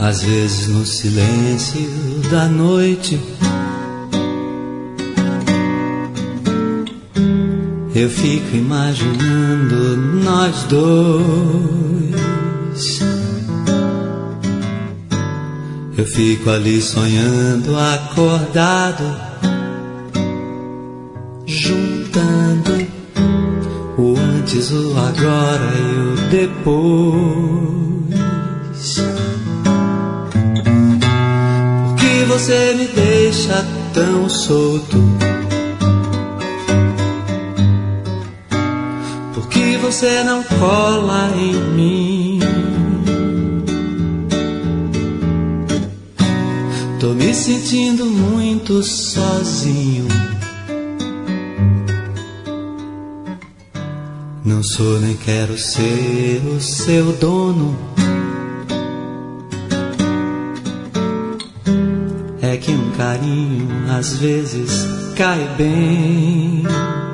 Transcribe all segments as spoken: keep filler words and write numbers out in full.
Às vezes no silêncio da noite eu fico imaginando nós dois. Eu fico ali sonhando, acordado, juntando o antes, o agora e o depois. Por que você me deixa tão solto? Por que você não cola em mim? Tô me sentindo muito sozinho. Não sou nem quero ser o seu dono. É que um carinho às vezes cai bem.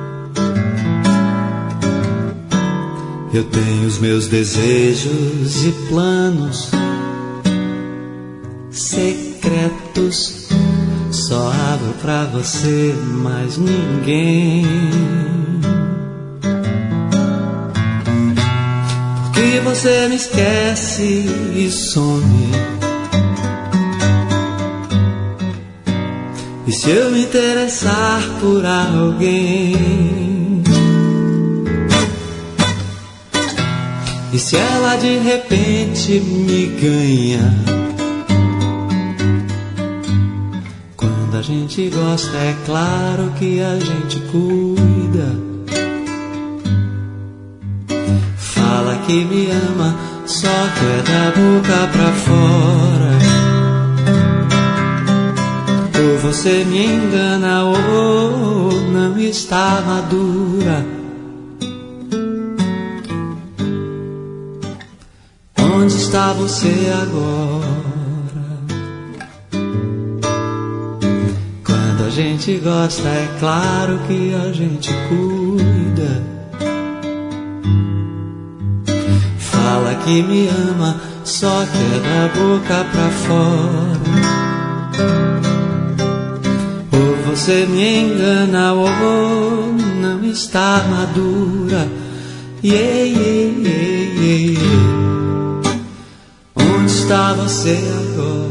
Eu tenho os meus desejos e planos secretos, só abro pra você, mais ninguém. Porque você me esquece e some. E se eu me interessar por alguém? E se ela de repente me ganha? Quando a gente gosta, é claro que a gente cuida. Fala que me ama, só que é da boca pra fora. Ou você me engana ou não está madura. Onde está você agora? Quando a gente gosta, é claro que a gente cuida. Fala que me ama, só que é da boca pra fora. Ou você me engana ou não está madura. Yeah, yeah, yeah, yeah. Onde está você agora?